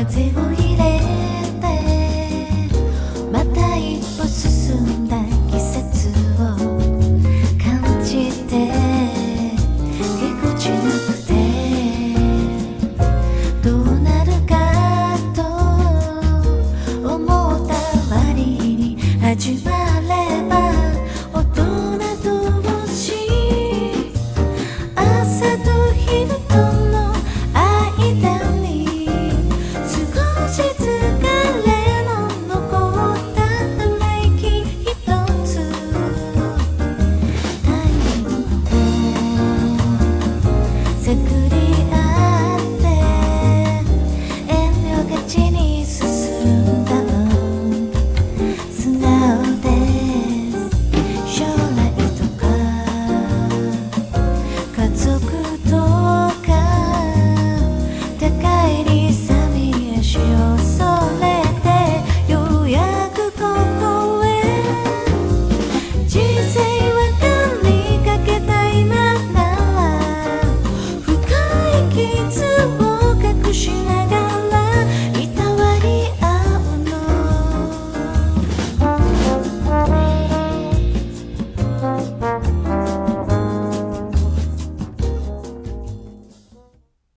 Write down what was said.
風を入れてまた一歩進んだ季節を感じてぎこちなくてどうなるかと思った割に始まれば大人同士朝と昼との間に少し疲れの残ったため息ひとつタイミングを探り合って遠慮がちに進んだの素直です将来とか家族とか高いり寒い足をそれてようやくここへ人生は管理かけた今なら深い傷を隠しない